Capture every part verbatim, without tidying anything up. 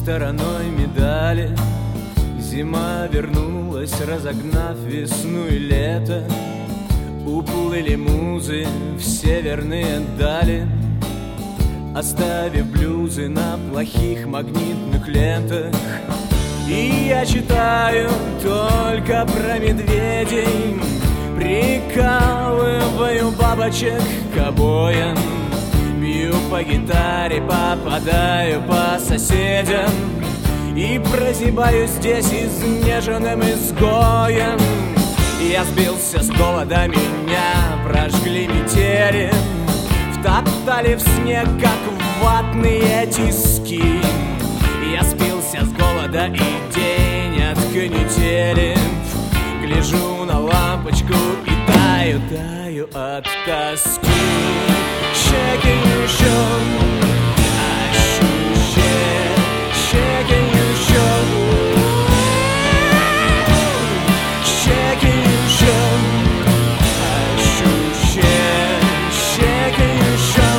стороной медали. Зима вернулась, разогнав весну и лето. Уплыли музы в северные дали, оставив блюзы на плохих магнитных лентах. И я читаю только про медведей, прикалываю бабочек к обоям, бью по гитаре, попадаю по соседям и прозябаю здесь изнеженным изгоем. Я сбился с голода, меня прожгли метели, втоптали в снег, как ватные тиски. Я спился с голода и день от канители, гляжу на лампочку и таю, таю от тоски. Shaking you show, ощущение, shaking you show, shaking you show, ощущение, shaking you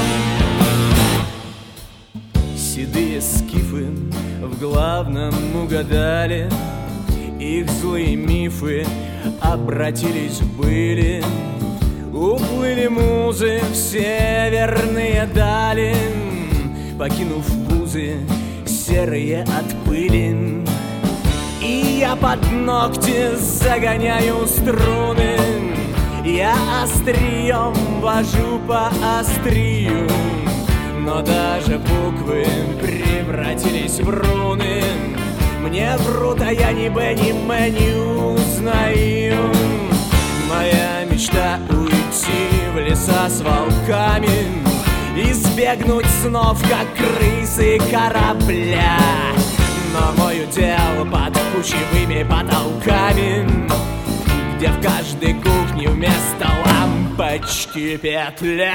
show. Седые скифы в главном угадали, их злые мифы обратились в были. Уплыли музы в северные дали, покинув вузы серые от пыли. И я под ногти загоняю струны, я острием вожу по острию, но даже буквы превратились в руны. Мне врут, а я ни Б, ни М не узнаю. Моя мечта уйти в леса с волками, избегнуть снов, как крысы корабля. Но мой удел под кучевыми потолками, где в каждой кухне вместо лампочки петля.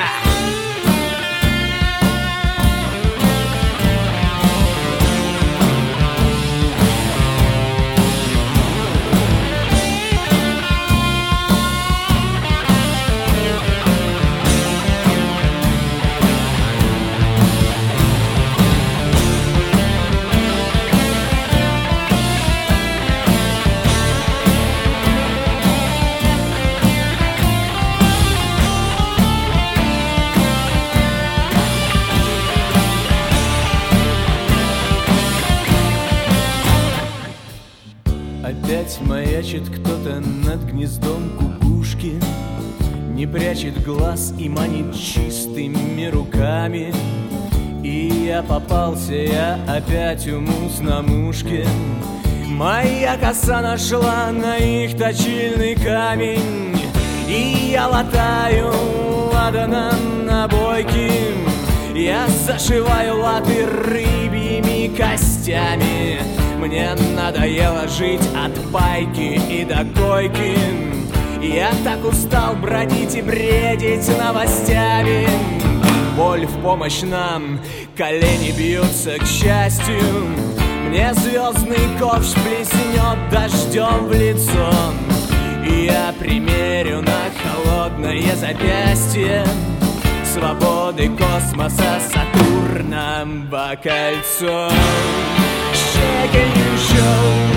Опять маячит кто-то над гнездом кукушки, не прячет глаз и манит чистыми руками. И я попался, я опять у муз на мушке. Моя коса нашла на их точильный камень, и я латаю ладаном набойки. Я зашиваю латы рыбьими костями. Мне надоело жить от пайки и до койки. Я так устал бродить и бредить новостями. Боль в помощь нам, колени бьются, к счастью. Мне звездный ковш плеснет дождем в лицо, и я примерю на холодное запястье свободы космоса Сатурново кольцо. Shaking you show.